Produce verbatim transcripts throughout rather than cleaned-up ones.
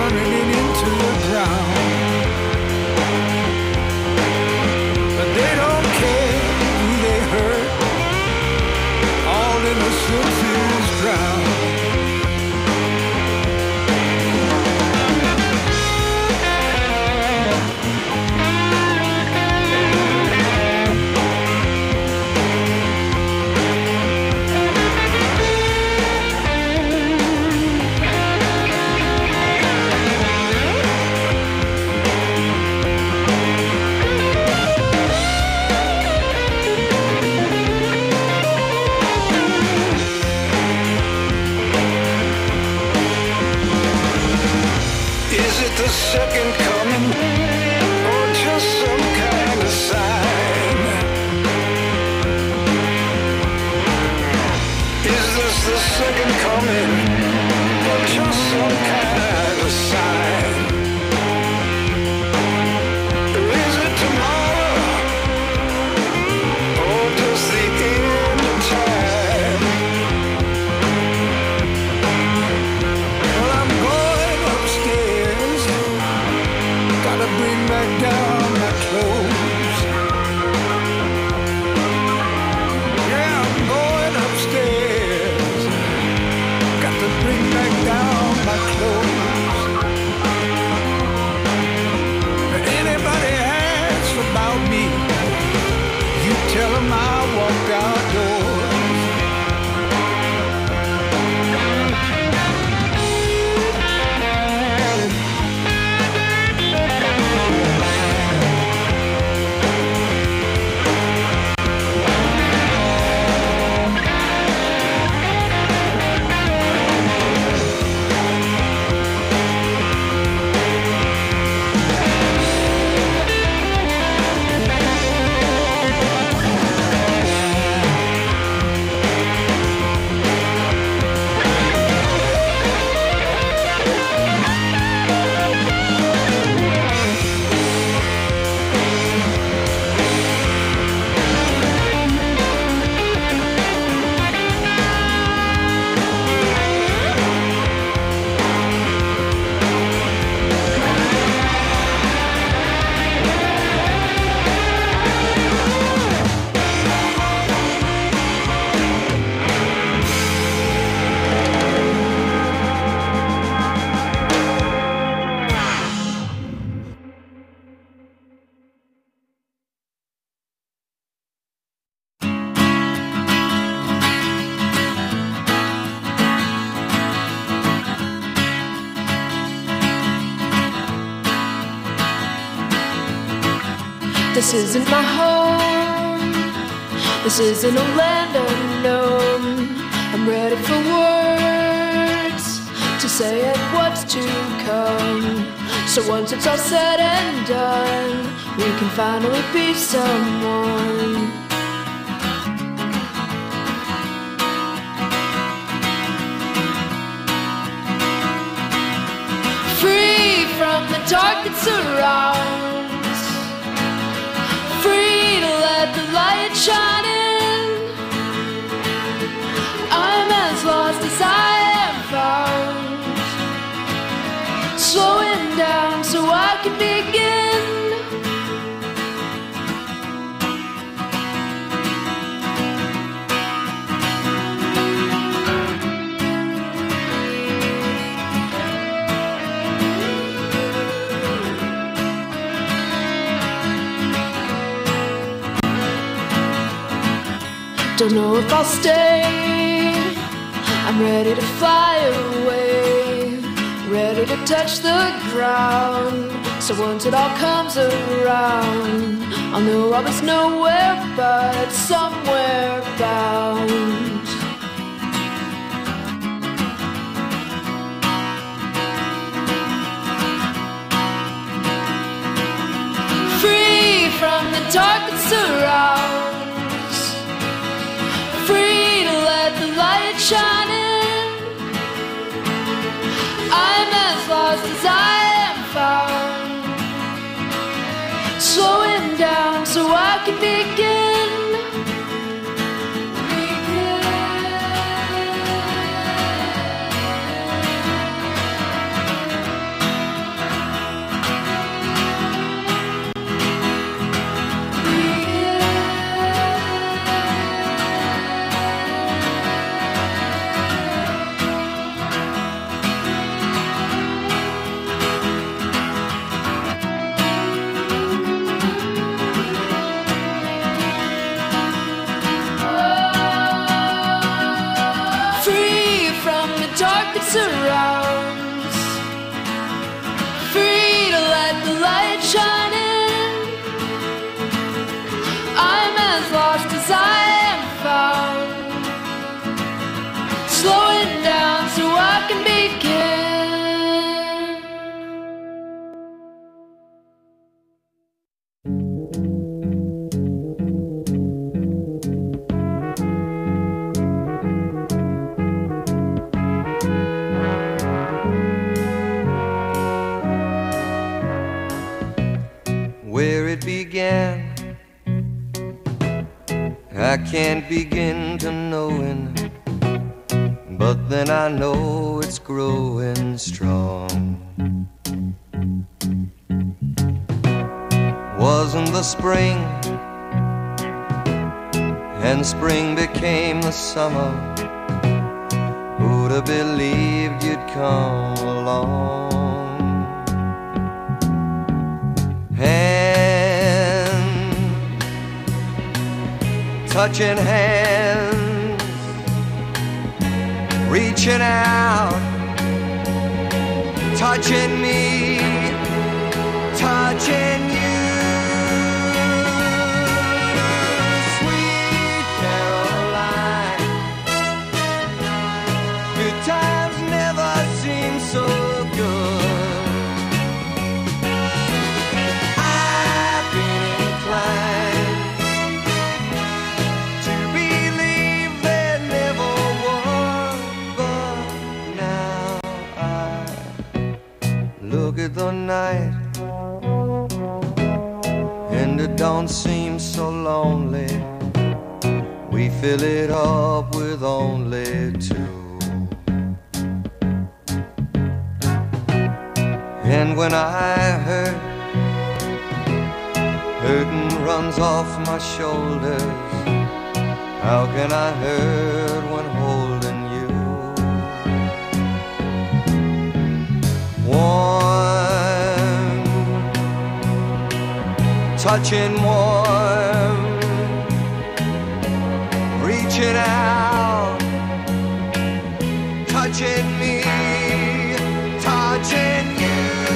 running into the ground. But they don't care who they hurt. All innocence is drowned. The second coming, or just some kind of sign? Is this the second coming, or just some kind of sign? Or is it tomorrow, or just the end of time? Well, I'm going upstairs, gotta bring back down my clothes. Yeah, I'm going upstairs, got to bring back down my clothes. If anybody asks about me, you tell them I walked outdoors. This isn't my home, this isn't a land unknown. I'm ready for words to say it what's to come. So once it's all said and done, we can finally be someone. Free from the dark that surrounds, free to let the light shine in. I'm as lost as I am found, slowing down so I can begin. Don't know if I'll stay, I'm ready to fly away, ready to touch the ground. So once it all comes around, I'll know I was nowhere but somewhere bound. Free from the dark that surrounds, free to let the light shine in. I'm as lost as I am found, slowing down so I can begin. begin. I can't begin to knowing, but then I know it's growing strong. Wasn't the spring, and spring became the summer. Who'd have believed you'd come along? Hand, touching hands, reaching out, touching me, touching you. Sweet Caroline, good times never seem so good. I've been inclined to believe there never was, but now I look at the night and it don't seem so lonely. We fill it up with only two. And when I hurt, hurting runs off my shoulders. How can I hurt when holding you? Warm, touching warm, reaching out, touching me, touching you.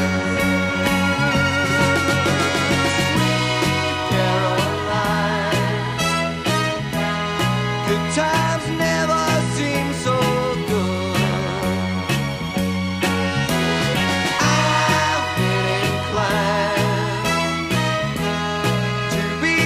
Sweet Caroline, good times never seem so good. I've been inclined to be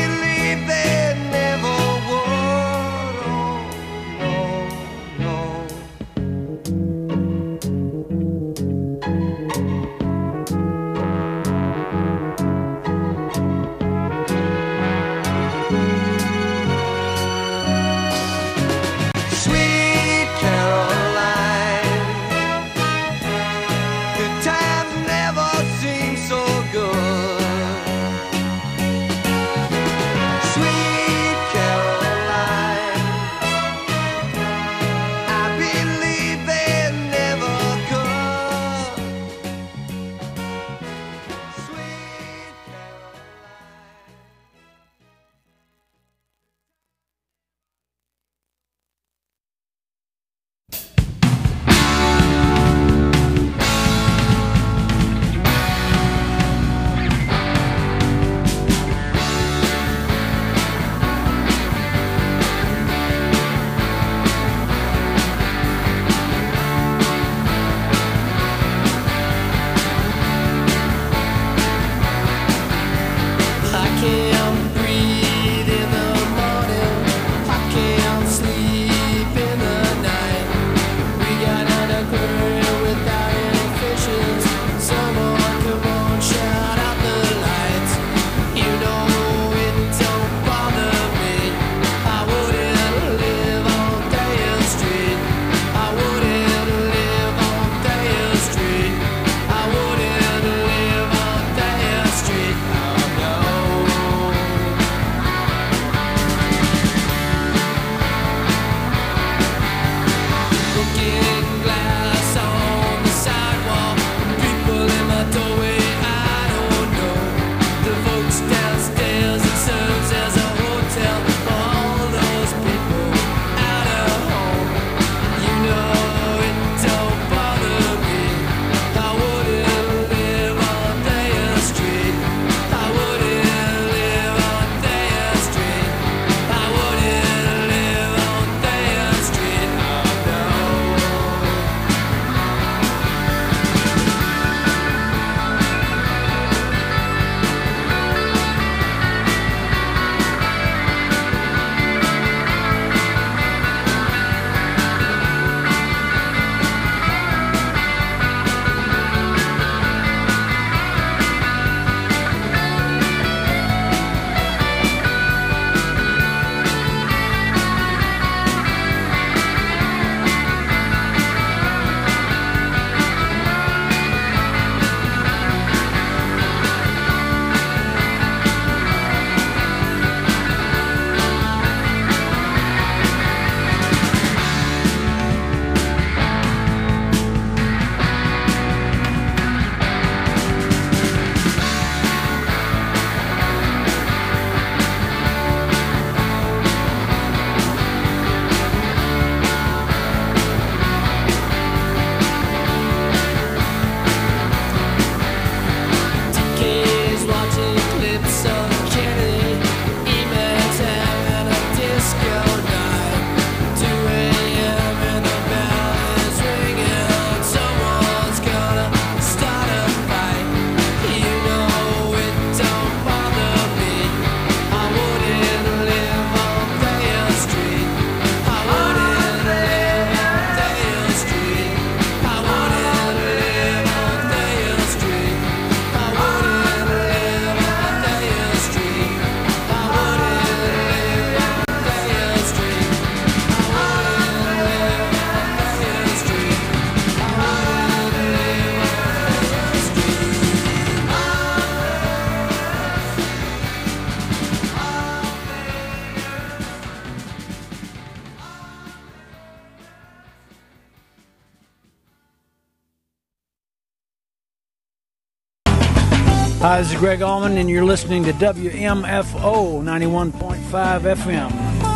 Hi, this is Greg Allman, and you're listening to W M F O ninety-one point five F M.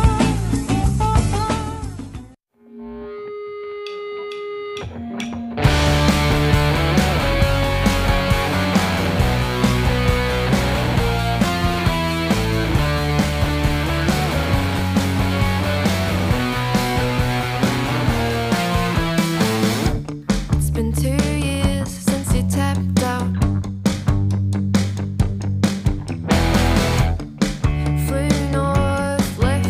It's been two years since you tapped out. Flew north, left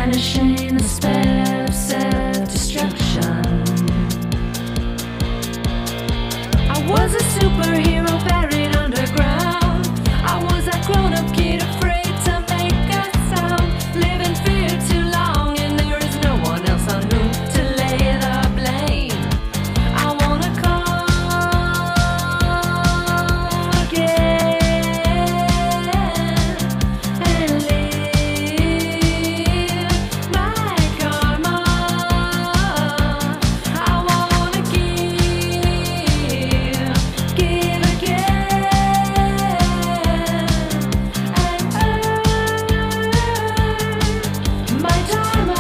vanishing, the spell of self-destruction. I was a superhero buried underground. I was that grown-up kid afraid to make a sound. Live in fear too long, and there is no one else on whom to lay the blame. I wanna come again and live my karma. I wanna give, give again and earn my dharma.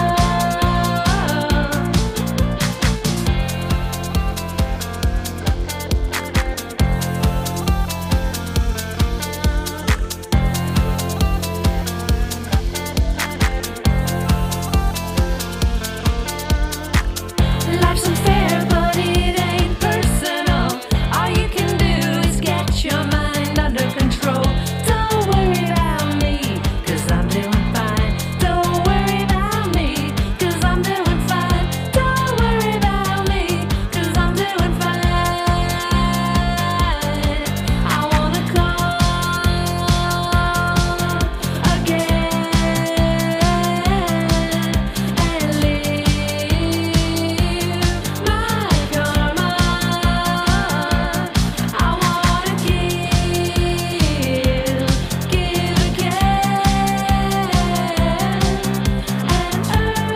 Life's unfair, but it ain't personal. All you can do is get your mind under control. Don't worry about me, cause I'm doing fine. Don't worry about me, cause I'm doing fine. Don't worry about me, cause I'm doing fine. I wanna come again and live my karma. I wanna give, give again and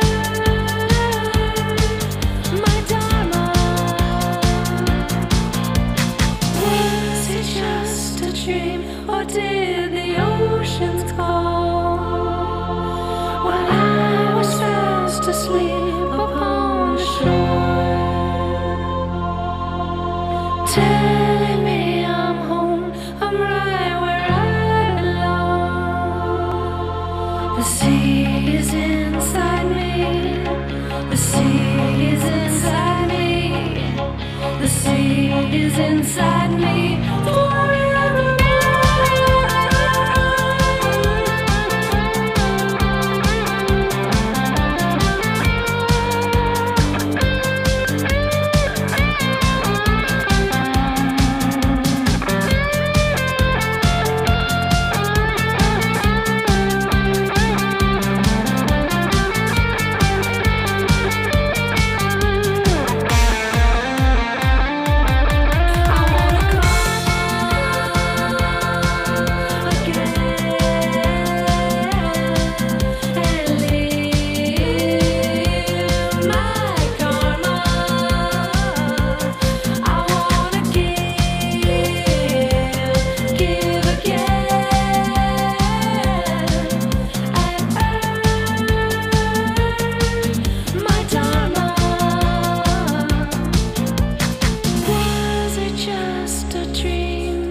earn my dharma. Was it just a dream, or did the oceans call? While I was fast asleep upon the shore, telling me I'm home, I'm right where I belong. The sea is inside me, the sea is inside me, the sea is inside me forevermore. I wanna come again and live my karma. I wanna give, give again and earn my dharma. Was it just a dream?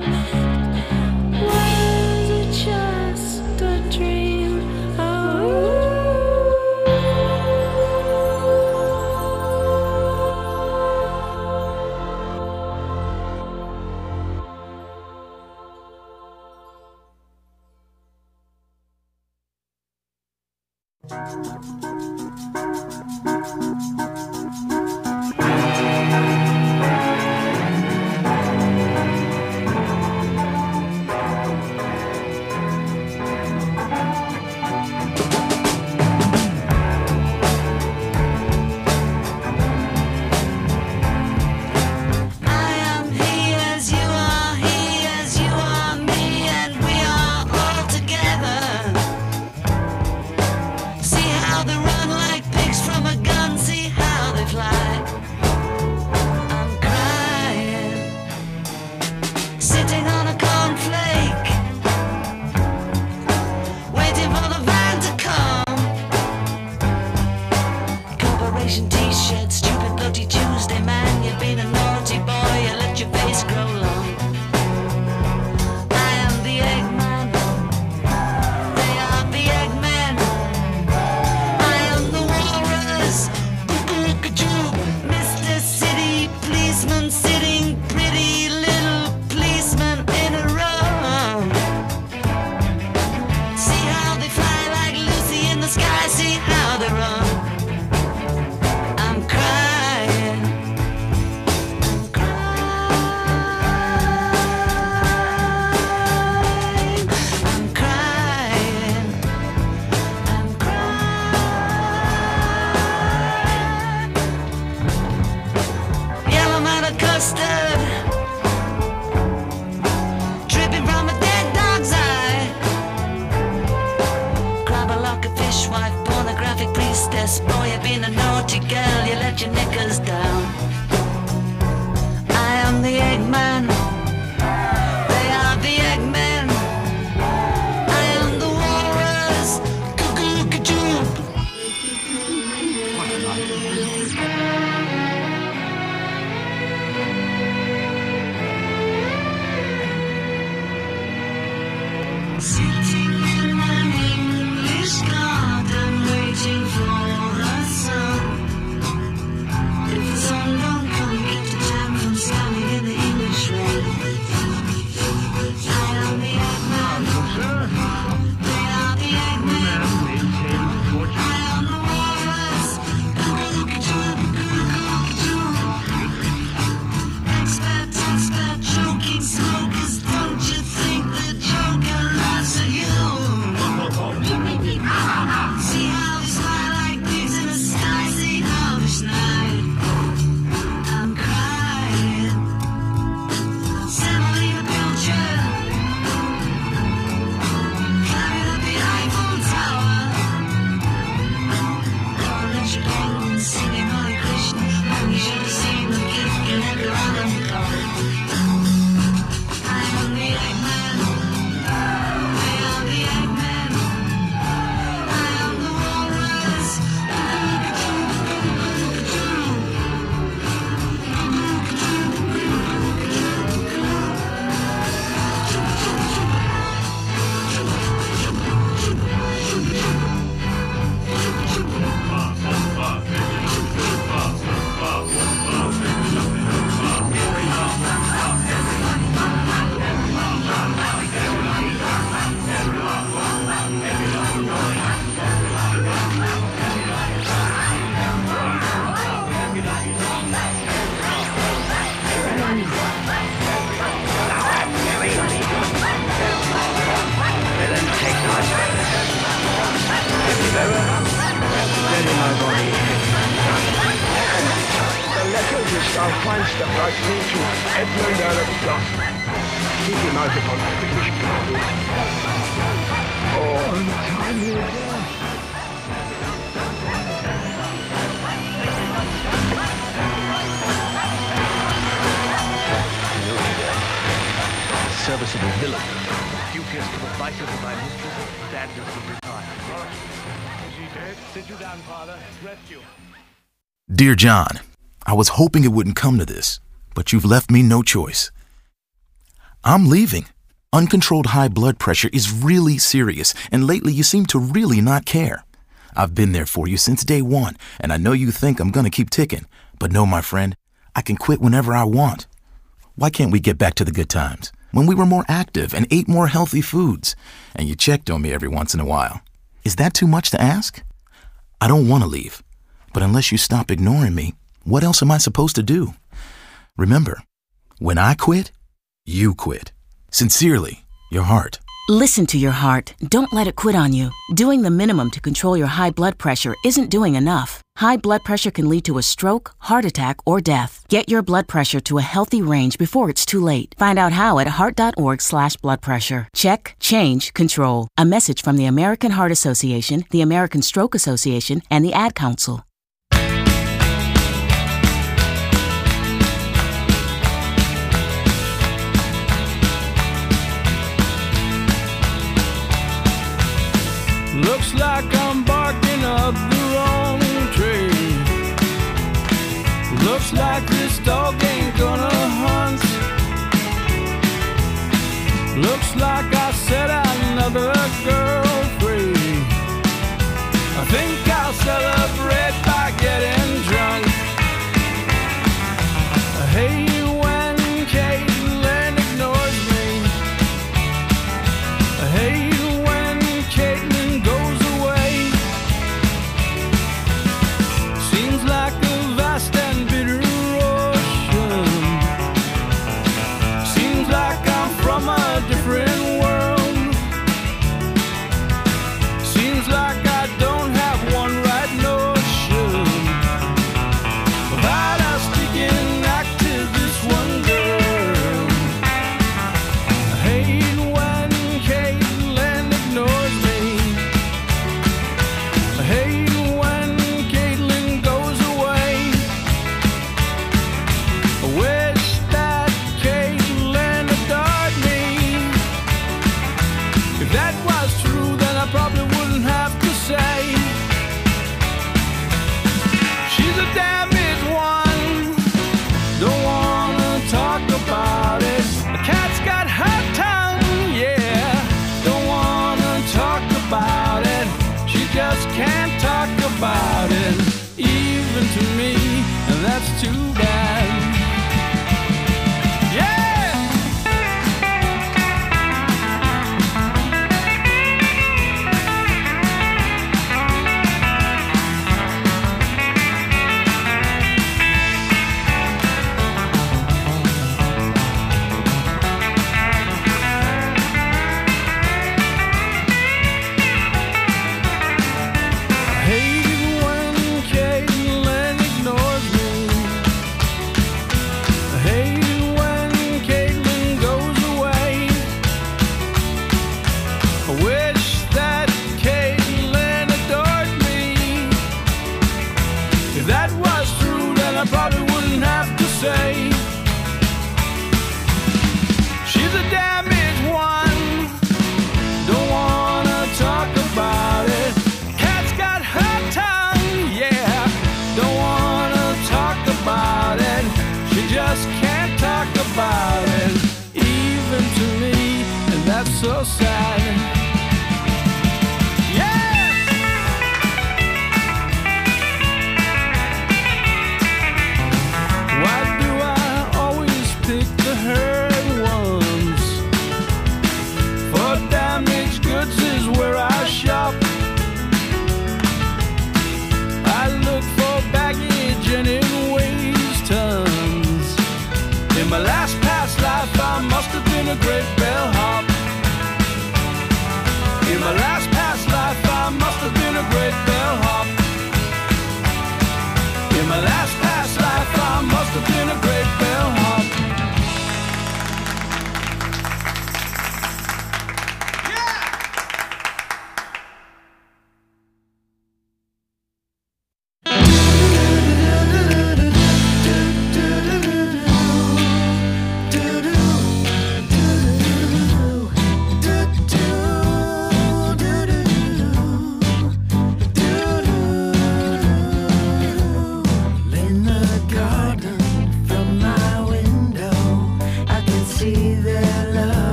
Was it just a dream? Oh. I am he as you are, he as you are me, and we are all together. See how they run like pigs from a gun, see how they fly. hostess. Boy, you've been a naughty girl, you let your knickers down. I am the Eggman. They are the Eggmen. I am the walrus. Cuckoo-cuckoo. Sitting in an English garden, waiting for the sun. If the sun don't come, get the jam from standing in the English rain. I am the Eggman. They are the Eggmen. I am the walrus. Expert, expert, choking smokers. Don't you think the Joker laughs at you? See how we smile like pigs in a sky-sea harvest night. I'm crying. Semolina Pilcher. Climbing up the Eiffel Tower. Oh, Richard England singing Hare Krishna. Oh, you should have seen the gift Canada Island cover. I am the Eggman. I am the Eggman. I am the walrus. The letter which our fine stuff I sent to Edmund Allen Duff. Keep him out upon the British people. Oh, untimely death. Serviceable villain. Dubious to the vices of my mistress, standards of retire. Is he dead? Sit you down, Father. Rest you. Dear John, I was hoping it wouldn't come to this, but you've left me no choice. I'm leaving. Uncontrolled high blood pressure is really serious, and lately you seem to really not care. I've been there for you since day one, and I know you think I'm gonna keep ticking, but no, my friend, I can quit whenever I want. Why can't we get back to the good times, when we were more active and ate more healthy foods, and you checked on me every once in a while? Is that too much to ask? I don't want to leave, but unless you stop ignoring me, what else am I supposed to do? Remember, when I quit, you quit. Sincerely, your heart. Listen to your heart. Don't let it quit on you. Doing the minimum to control your high blood pressure isn't doing enough. High blood pressure can lead to a stroke, heart attack, or death. Get your blood pressure to a healthy range before it's too late. Find out how at heart.org slash blood pressure. Check, change, control. A message from the American Heart Association, the American Stroke Association, and the Ad Council. Looks like I'm barking up the wrong tree. Looks like this dog ain't gonna hunt. Looks like I set another girl free. I think I'll celebrate by getting drunk. I hate when Caitlin ignores me. I hate when Caitlin goes away. Seems like a vast and bitter ocean. Seems like I'm from a different world. can't talk about it, even to me, and that's too bad. Yeah!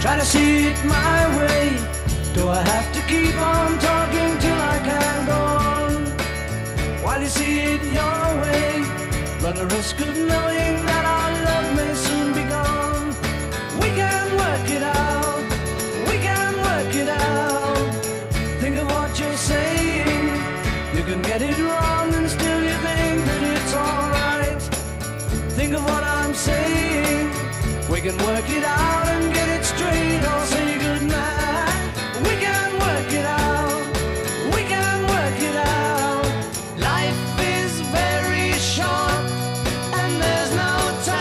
Try to see it my way. Do I have to keep on talking till I can go on? While you see it your way, run the risk of knowing that our love may soon be gone. We can work it out, we can work it out. Think of what you're saying. You can get it wrong and still you think that it's alright. Think of what I'm saying. We can work it out and get it straight or say goodnight. We can work it out, we can work it out. Life is very short and there's no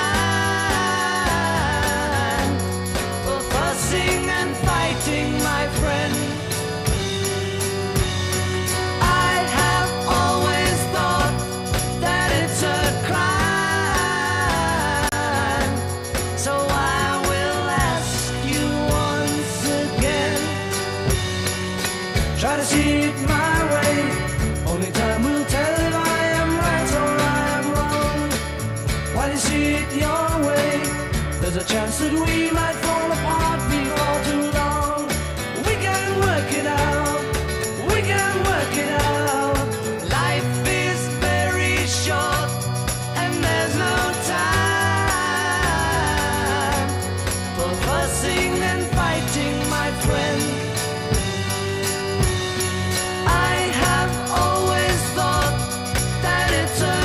time for fussing and fighting, my friend. I have always thought that it's a crime, so I will ask you once again. Try to see it my way. Only time will tell if I am right or I am wrong. While you see it your way, there's a chance that we might fall apart before too long. We can work it out, we can work it out. Life is very short and there's no time for fussing and fighting, my friend. I have always thought that it's a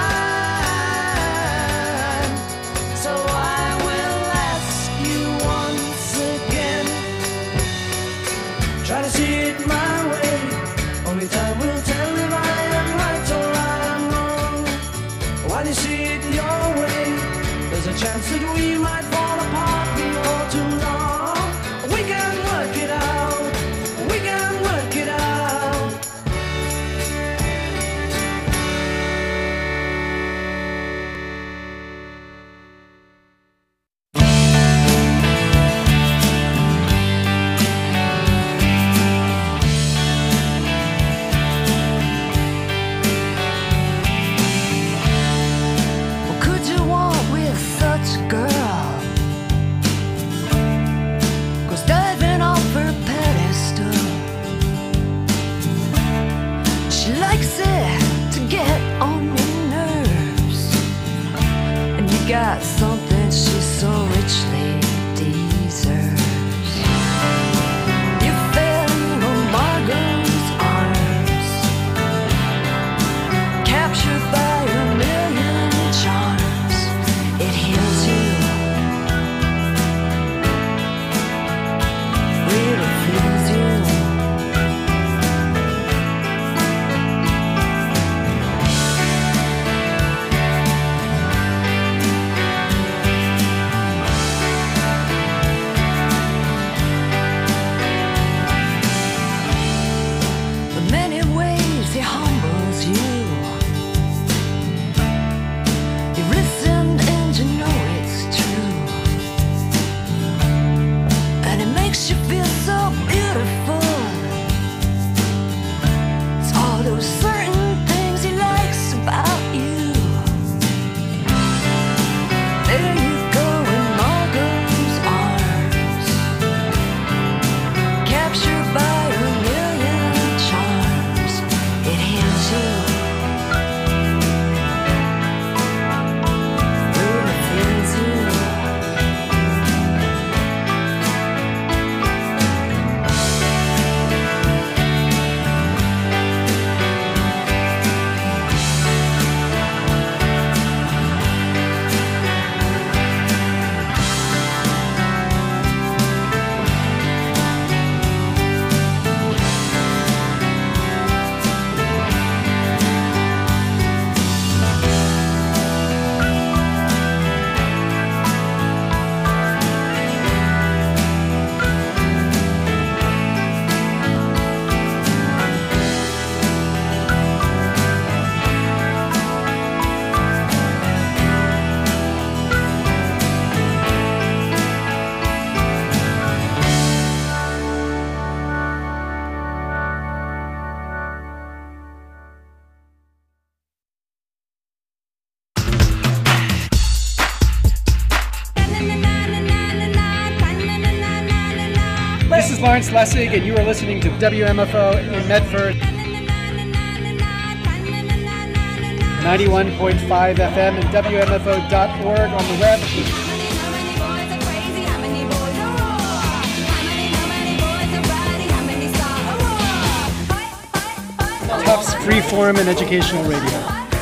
crime, so I will ask you once again. Try to see it my way. Only time will tell if I am right or I am wrong. While you see it your way, there's a chance that we might fall apart before too long. We can work it out, we can work it out. What could you want with such a girl? 'Cause diving off her pedestal, she likes it to get on your nerves. And you got something she so richly deserves. You fell into Margot's arms, captured by a million charms. It heals you, really feels you. Lawrence Lessig, and you are listening to W M F O in Medford. ninety-one point five F M and W M F O dot org on the web. Tufts Freeform and Educational Radio.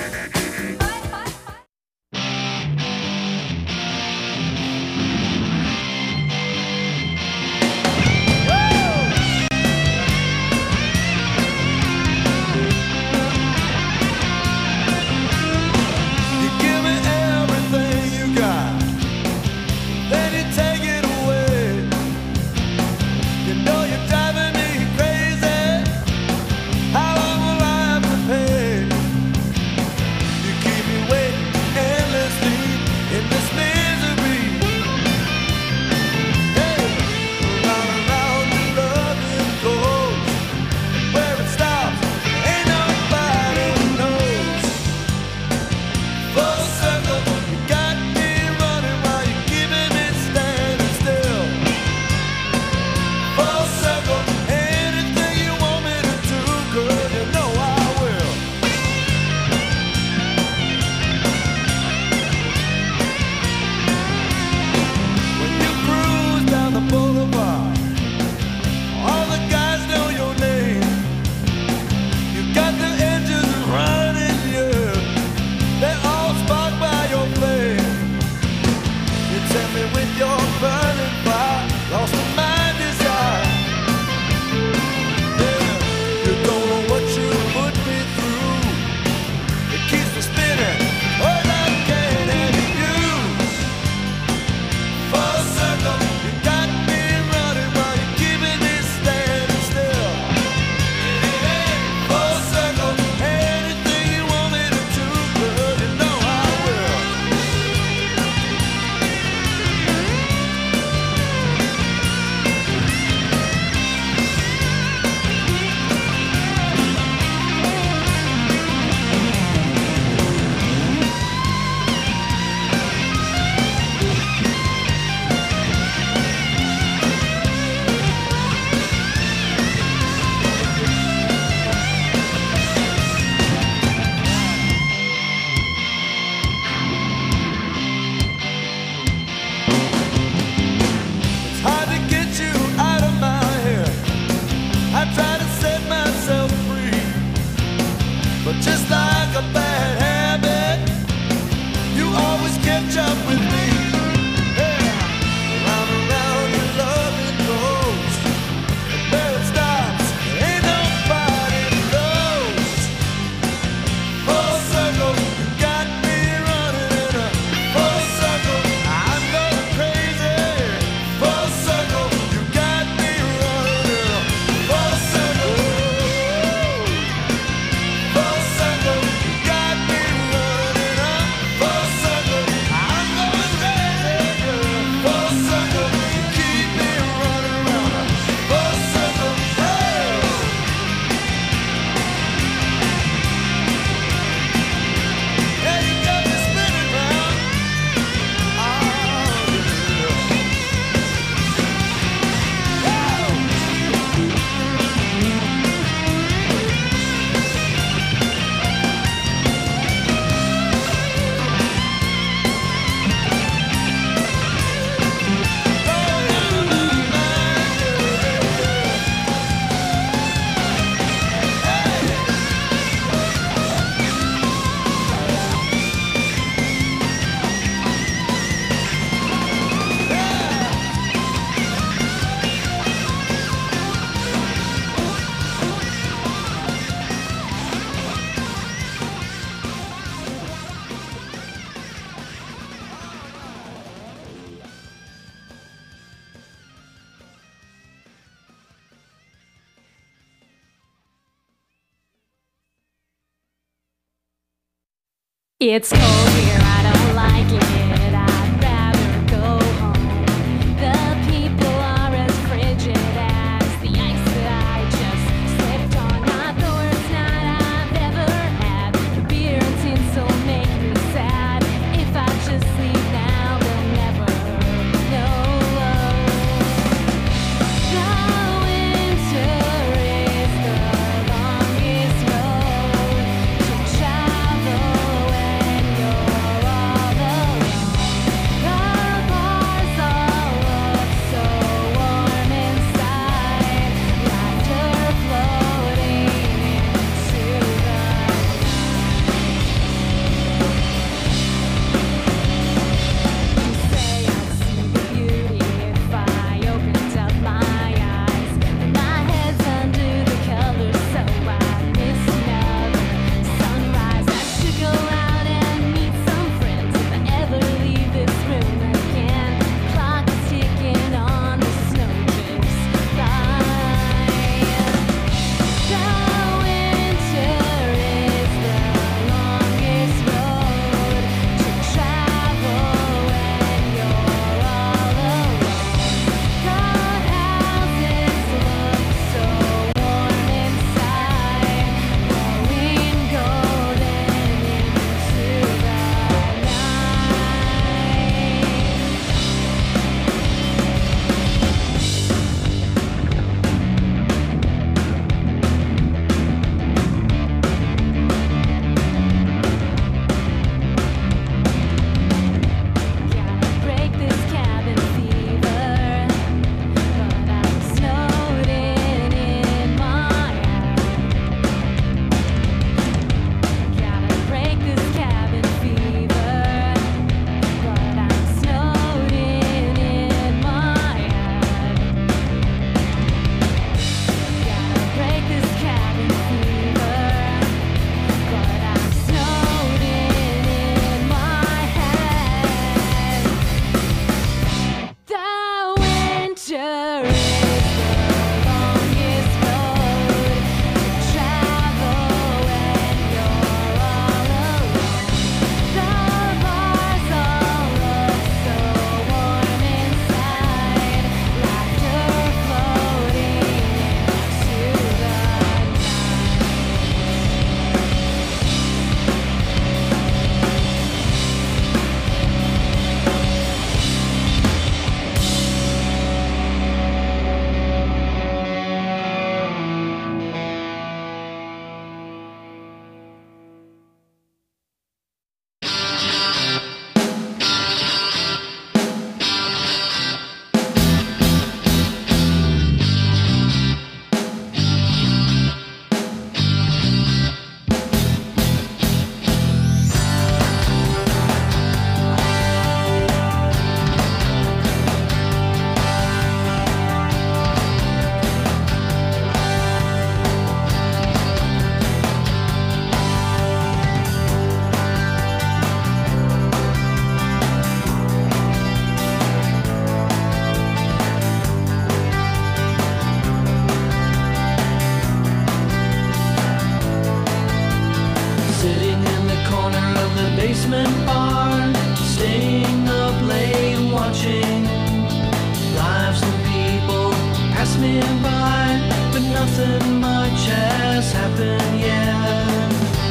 It's cold here, I don't like it. I'd rather go home. The people are as frigid as the ice that I just slipped on. Not the worst night I've ever had. The beer and tinsel make me sad. If I just leave now, they'll never know. Now the basement bar, staying up late watching lives of people pass me by, but nothing much has happened yet.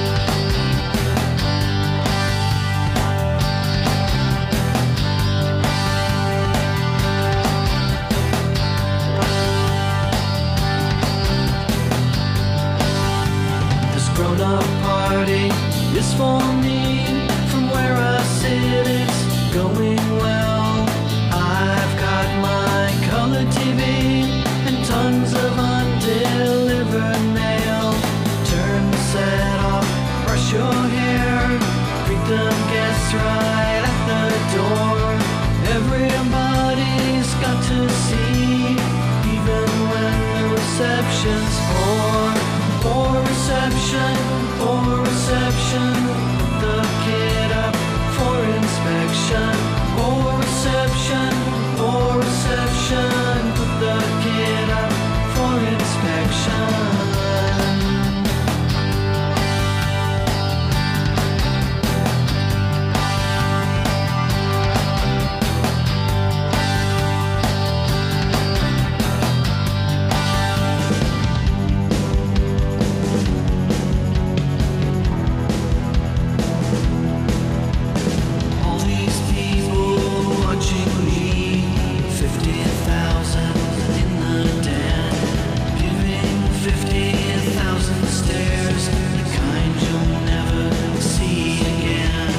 This grown-up party is for me. From where I sit, it's going well. I've got my color T V and tons of undelivered mail. Turn the set off, brush your hair, greet the guests right at the door. Everybody's got to see, even when the reception's poor. Poor reception, poor reception, put the kid up for inspection. Poor reception, poor reception, put the kid up for inspection. All these people watching me, fifty thousand in the den, giving fifty thousand stares, the kind you'll never see again.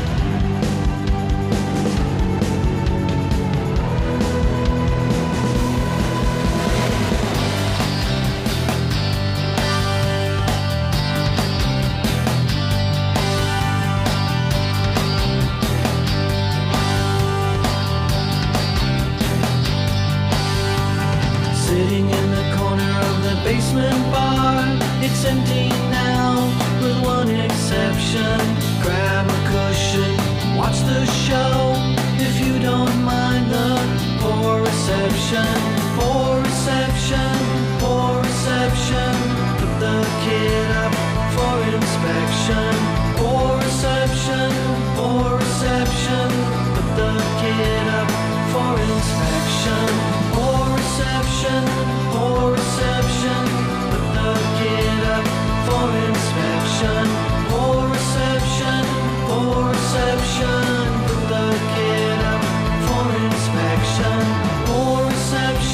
Sitting in the corner of the basement bar, it's empty now, with one exception. Grab a cushion, watch the show, if you don't mind the poor reception. Poor reception, poor reception, put the kid up for inspection. Poor reception, poor reception, put the kid up for inspection. Poor reception, poor reception, put the kid up for inspection. Poor reception, poor reception, put the kid up for inspection. Poor reception.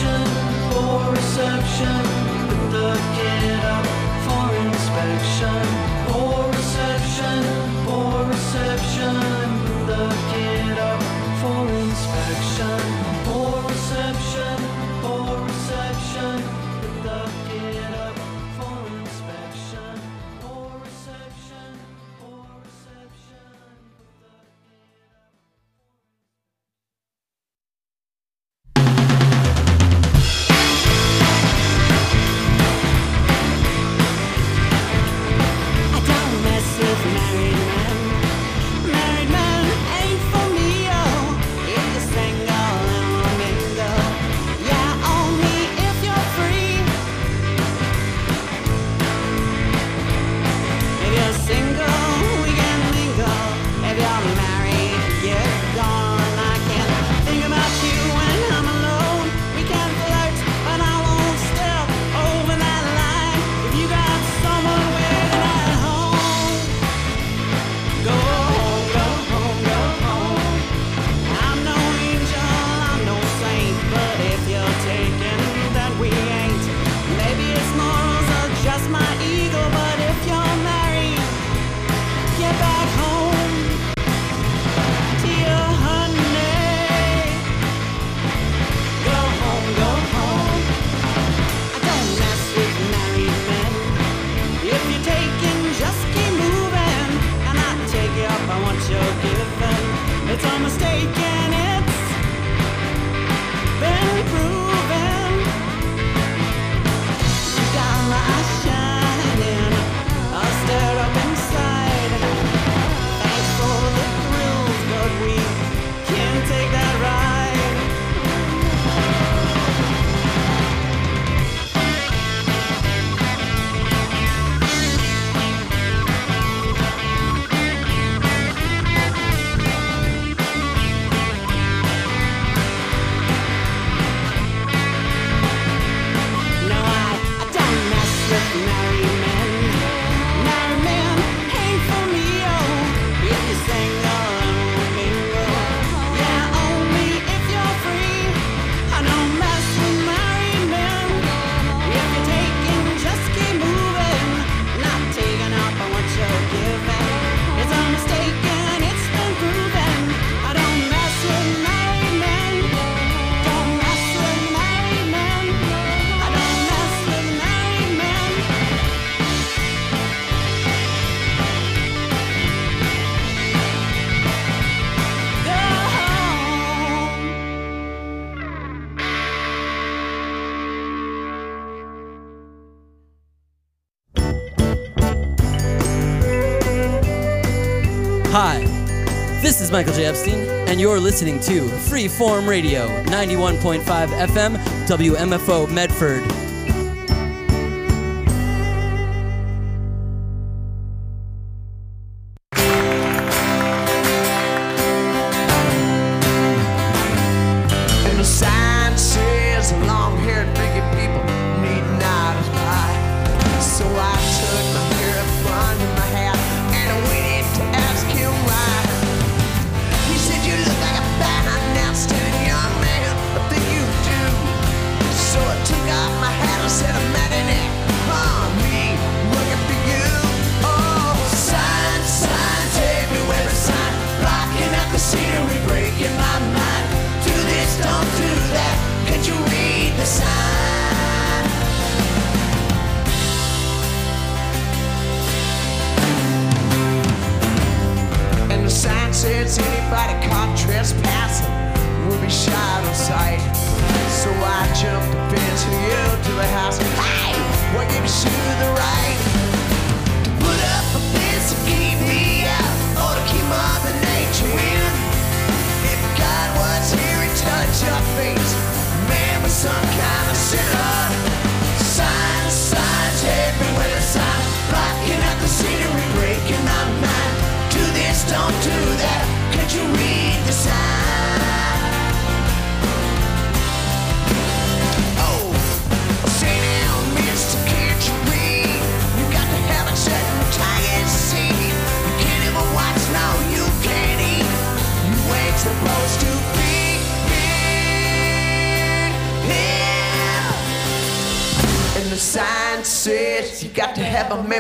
Hi, this is Michael J. Epstein, and you're listening to Freeform Radio, ninety-one point five F M, W M F O Medford. And the sign says long-haired biggie people need not apply. So I took my hair up under my hat and I waited to ask him why. He said, you look like a fine, outstanding young man. I think you do. So I took off my hat and said, imagine it, huh, me looking for you. Oh, sign, signs everywhere, a sign blocking out the scenery, breaking my mind. Do this, don't do that. Can't you read the sign? And the sign says anybody caught trespassing will be shot on sight. So I jumped the fence and yelled to the house, hey, what gives you the right to put up a fence to keep me out or to keep Mother Nature in? If God was here, he'd touch your face, man, with some kind of sinner. Signs, signs everywhere, signs blocking out the scenery, breaking my mind. Do this, don't do that. Can't you read the sign? Oh, say now, mister, can't you read? You got to have a certain tiger seed. You can't even watch, no, you can't eat. You ain't supposed to be in here. And the sign says you got to have a member